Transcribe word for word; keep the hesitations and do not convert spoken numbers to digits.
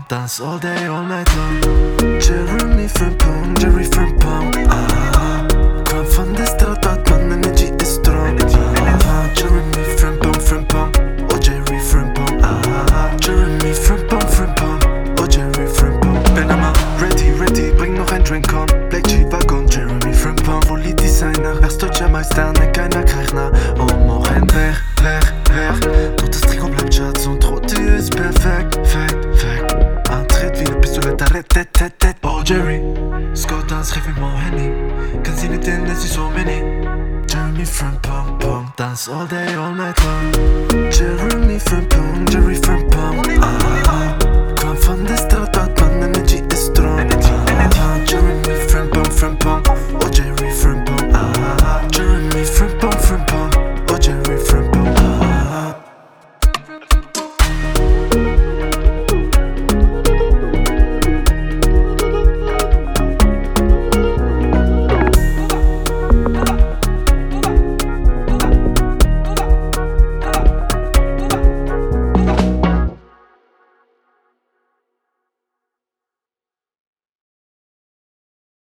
dance all day, all night long. Jeremy Frimpong, Jerry Frimpong, ah. Komm von der Stadt, Batman, Energy ist strong, ah. Jeremy Frimpong, Frimpong, oh Jerry Frimpong, ah. Jeremy Frimpong, Frimpong, oh Jerry Frimpong. Bin immer ready, ready, bring noch ein Drink, komm. Black G-Wagon, Jeremy Frimpong, Volley Designer, erst deutscher Meister, ne keiner Krechner. Oh, morgen weg, weg, weg. Doch das Trikot bleibt Schatz und Rote ist perfekt, fake, fake. Antritt wie ne Pistolette, ret, tet, tet, tet. Oh Jerry, Scott dance, rêve mon Henny. Kann sie nicht in, es ist so many. Jeremy Frimpong, pong, dance all day, all night long. Jeremy Frimpong, Jerry Frimpong, ah.